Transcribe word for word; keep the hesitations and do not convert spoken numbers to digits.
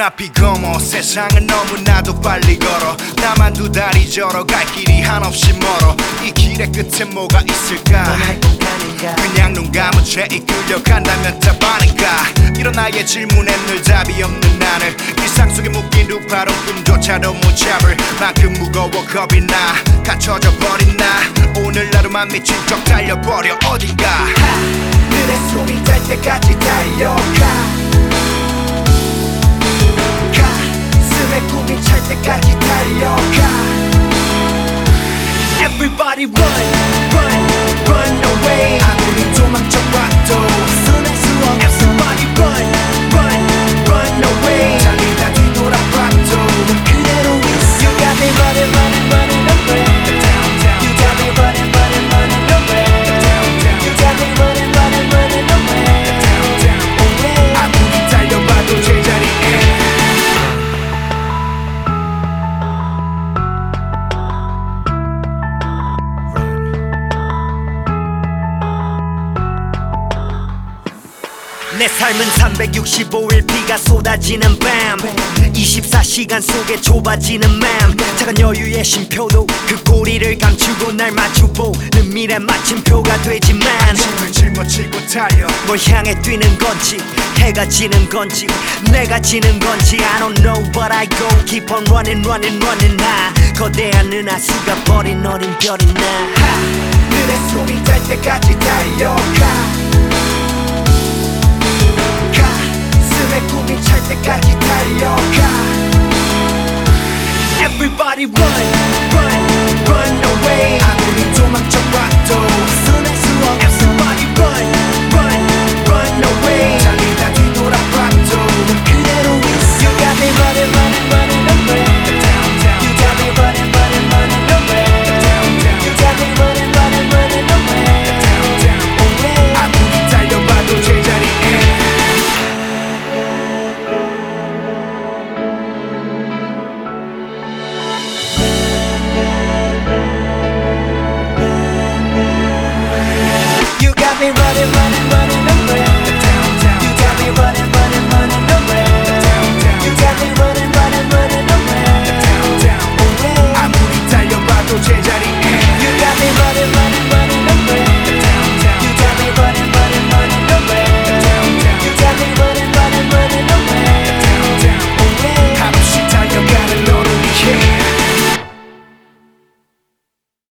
눈앞이 검어 세상은 너무나도 빨리 걸어 나만 두 다리 절어 갈 길이 한없이 멀어 이 길의 끝에 뭐가 있을까 그냥 눈 감은 채 이끌려간다면 답 아닌가 이런 나의 질문에 늘 답이 없는 나를 일상 속에 묶인 두파론 꿈조차도 못 잡을 만큼 무거워 겁이 나 갇혀져 버린 나 오늘 하루만 미친 척 달려버려 어딘가 눈에 숨이 달 때까지 달려가 가슴에 꿈이 찰 때까지 달려가 Everybody run, run, run away 아무리 도망쳐봐도 손할 수 없어 Everybody run, run, run away 달리다 뒤돌아봐도 그대로 있어 You got me running, running, running away You got me running, running, running away You got me running, running, running away 아무리 달려봐도 제자리에 내 삶은 삼백육십오 일 비가 쏟아지는 밤 이십사 시간 속에 좁아지는 맘 작은 여유의 쉼표도 그 꼬리를 감추고 날 마주보는 미래 마침표가 되지만 힘을 짊어지고 달려 뭘 향해 뛰는 건지 해가 지는 건지 내가 지는 건지 I don't know but I go keep on running running running 나 거대한 은하수가 버린 어린 별이 나 눈에 숨이 달 때까지 달려가 가슴에 꿈이 찰 때까지 달려가 Everybody run, run, run away 아무리 도망쳐봐도 손할 수 없어 Everybody run, run, run away 달리다 뒤돌아봐도 그대로 있어 You got me running, running, running away You got me running, running, running away You got me running, running, running away 아무리 달려봐도 제자리에 You got me running,